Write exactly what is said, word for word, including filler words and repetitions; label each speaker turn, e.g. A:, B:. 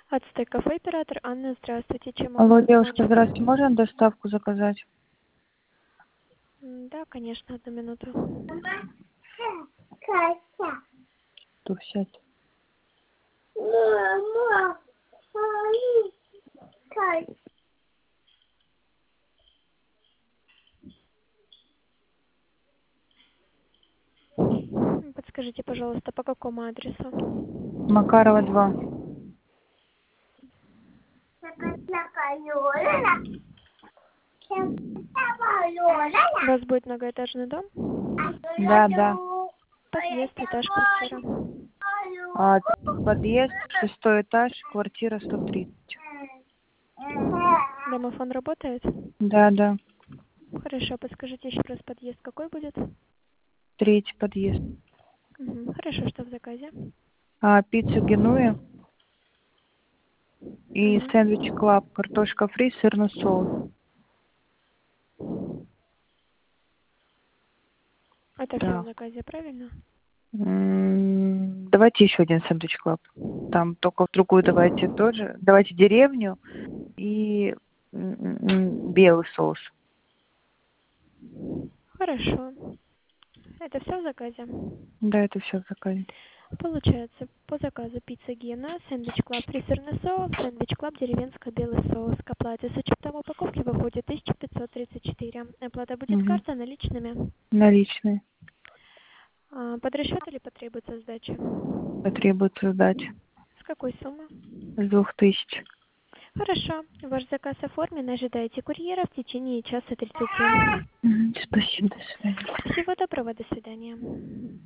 A: Ацтек кафе, оператор Анна, здравствуйте. Чем могу
B: Алло,
A: вам помочь?
B: девушка, здравствуйте. Можно доставку заказать?
A: М, Да, конечно, одну минуту.
B: сто пятьдесят.
A: М, Подскажите, пожалуйста, по какому адресу?
B: Макарова два.
A: У вас будет многоэтажный дом?
B: Да, да.
A: Подъезд, этаж, квартира.
B: А, подъезд, шестой этаж, квартира сто тридцать.
A: Домофон работает?
B: Да, да.
A: Хорошо, подскажите еще раз, подъезд какой будет?
B: Третий подъезд.
A: Мгм, Хорошо, что в заказе?
B: А, пицца Генуя и сэндвич
A: Мгм.
B: клаб, картошка фри, сырный соус.
A: Это все в
B: Так.
A: заказе, правильно?
B: М, Давайте еще один сэндвич клаб. Там только в другую давайте тоже. Давайте деревню и м, м, белый соус.
A: Хорошо. Это все в заказе?
B: Да, это все в заказе.
A: Получается, по заказу пицца Гена, сэндвич клаб три сырный соус, сэндвич клаб деревенский белый соус. К оплате с учетом упаковки выходит тысяча пятьсот тридцать четыре. Оплата будет
B: Угу.
A: карта наличными.
B: Наличные.
A: А, под расчет или потребуется сдача?
B: Потребуется сдать.
A: С какой суммы?
B: С двух тысяч.
A: Хорошо. Ваш заказ оформлен. Ожидайте курьера в течение часа тридцати.
B: Мгм. Спасибо, до свидания.
A: Всего доброго. До свидания.